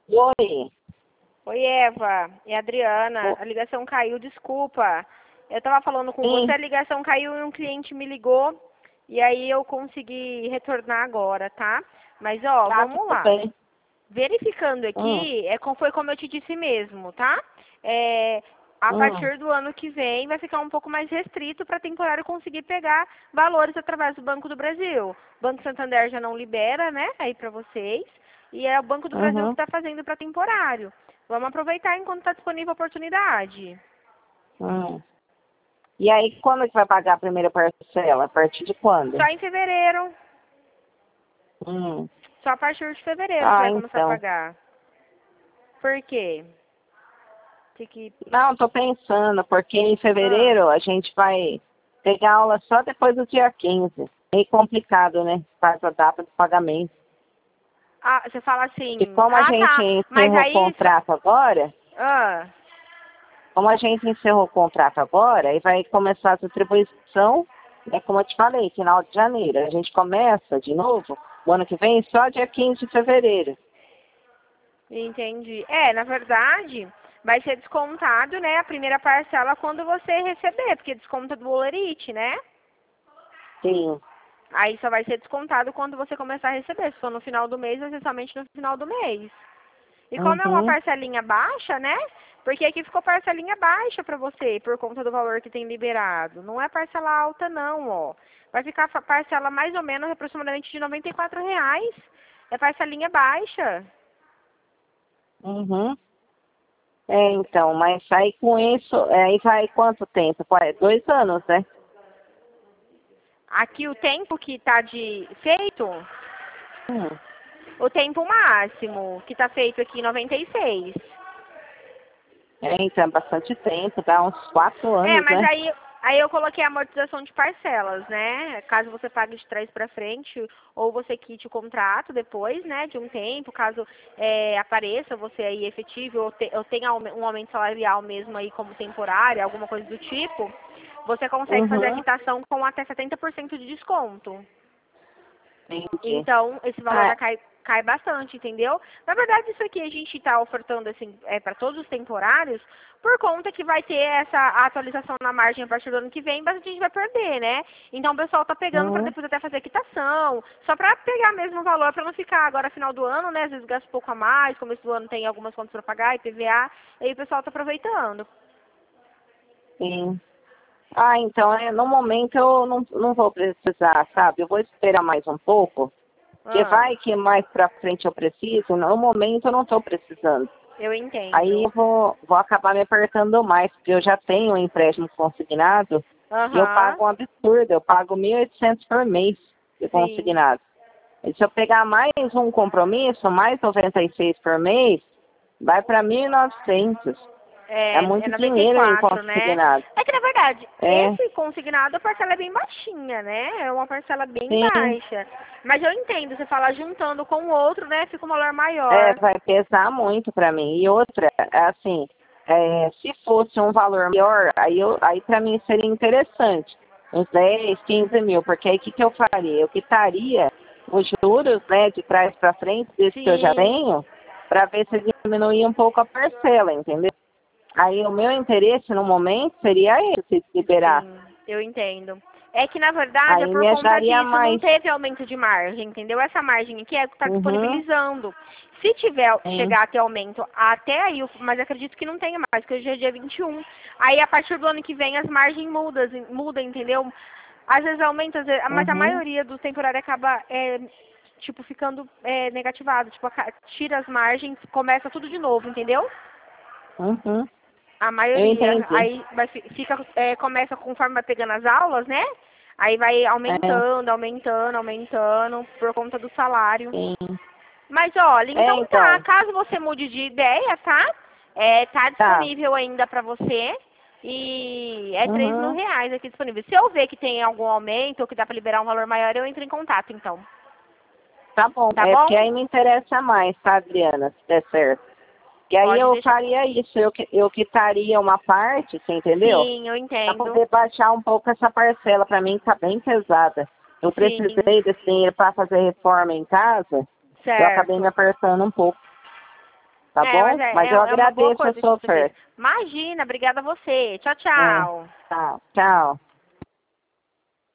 Oi. Oi, Eva. É a Adriana. A ligação caiu, desculpa. Eu tava falando com Sim. você, a ligação caiu e um cliente me ligou. E aí eu consegui retornar agora, tá? Mas, ó, Tá, vamos tudo lá. bem. Verificando Hum, aqui, foi como eu te disse mesmo, tá? A hum, partir do ano que vem vai ficar um pouco mais restrito para temporário conseguir pegar valores através do Banco do Brasil. O Banco Santander já não libera, né, aí para vocês. E é o Banco do Brasil que uhum, está fazendo para temporário. Vamos aproveitar enquanto está disponível a oportunidade. hum. E aí, quando que vai pagar a primeira parcela? A partir de Só quando? em fevereiro. Hum. Só a partir de fevereiro que Ah, vai começar a então. pagar. Por quê? Tem que... Não, tô pensando, porque em Ah. fevereiro a gente vai pegar aula só depois do dia 15. Meio complicado, né? Faz a data do pagamento. Ah, você fala E assim, como a ah gente tá, mas encerrou o aí contrato agora, ah, e vai começar a atribuição, como eu te falei, final de janeiro. A gente começa de novo, o ano que vem, só dia 15 de fevereiro. entendi. Na verdade, vai ser descontado, né, a primeira parcela quando você receber, porque desconta do Olerite, né? Sim. Aí só vai ser descontado quando você começar a receber. Se for no final do mês, vai ser somente no final do mês. E como é uma Uhum. parcelinha baixa, né? Porque aqui ficou parcelinha baixa pra você, por conta do valor que tem liberado. Não é parcela alta, não, ó. Vai ficar parcela mais ou menos aproximadamente de R$ 94. É parcelinha baixa. Uhum. Então, mas aí com isso, aí vai quanto tempo? 2 anos, né? Aqui o tempo que tá de feito, Hum. o tempo máximo que tá feito aqui 96. Então, é bastante tempo, dá uns 4 anos, Mas né? aí eu coloquei a amortização de parcelas, né? Caso você pague de trás para frente, ou você quite o contrato depois, né, de um tempo, caso apareça você aí efetivo, ou tenha um aumento salarial mesmo aí como temporário, alguma coisa do tipo, você consegue fazer a Uhum. quitação com até 70% de desconto. Entendi. Então, esse valor Ah, cai bastante, entendeu? Na verdade, isso aqui a gente está ofertando assim, para todos os temporários, por conta que vai ter essa atualização na margem a partir do ano que vem, mas a gente vai perder, né? Então, o pessoal tá pegando para uhum. depois até fazer a quitação, só para pegar mesmo o valor, para não ficar agora final do ano, né? Às vezes gasta um pouco a mais, começo do ano tem algumas contas para pagar, IPVA, e aí o pessoal tá aproveitando. Sim. Então, no momento eu não vou precisar, sabe? Eu vou esperar mais um pouco, porque Ah, vai que mais pra frente eu preciso. No momento eu não estou precisando. eu Aí entendo. eu vou acabar me apertando mais, porque eu já tenho um empréstimo consignado e eu Aham, pago um absurdo. Eu pago 1.800 por mês de sim. consignado. E se eu pegar mais um compromisso, mais 96 por mês, vai para 1.900. É É muito dinheiro em 94, né? consignado. É que, na verdade, É, esse consignado, a parcela é bem baixinha, né? É uma parcela bem sim. baixa. Mas eu entendo, você fala juntando com o outro, né? Fica um valor maior. Vai pesar muito para mim. E outra, assim, se fosse um valor maior, aí para mim seria interessante. Uns 10, 15 mil, porque aí o que eu faria? Eu quitaria os juros, né, de trás para frente, desse que eu já Sim, tenho, para ver se diminuía um pouco a parcela, entendeu? Aí o meu interesse no momento seria esse, se liberar. sim, eu entendo. É que, na verdade, é Aí por me conta ajudaria disso, não mais. teve aumento de margem, entendeu? Essa margem aqui é que está Uhum, disponibilizando. Se tiver, sim, chegar a ter aumento até aí, mas acredito que não tenha mais, porque hoje é dia 21. Aí, a partir do ano que vem, as margens mudam, entendeu? Às vezes aumenta, mas a uhum, maioria dos temporários acaba, tipo, ficando negativado. Tipo, tira as margens, começa tudo de novo, entendeu? uhum. A Eu maioria. entendi. Aí começa conforme vai pegando as aulas, né? Aí vai É, aumentando, por conta do salário. sim. Mas olha, então tá, Então, caso você mude de ideia, tá? Tá tá. disponível ainda pra você. E é R$ 3.000 Uhum. aqui disponível. Se eu ver que tem algum aumento ou que dá pra liberar um valor maior, eu entro em contato, então. Tá bom. Tá É porque bom? aí me interessa mais, tá, Adriana, se der certo. Que aí Pode eu deixar. faria isso, eu quitaria uma parte, você entendeu? Sim, eu Pra entendo. poder baixar um pouco essa parcela, pra mim tá bem pesada. Eu Sim, precisei desse dinheiro pra fazer reforma em casa, eu acabei me certo. apertando um pouco. tá bom? Mas eu é uma boa agradeço a coisa de sua você fazer. oferta. Imagina, obrigada a você. Tchau, É, tchau. tá, tchau.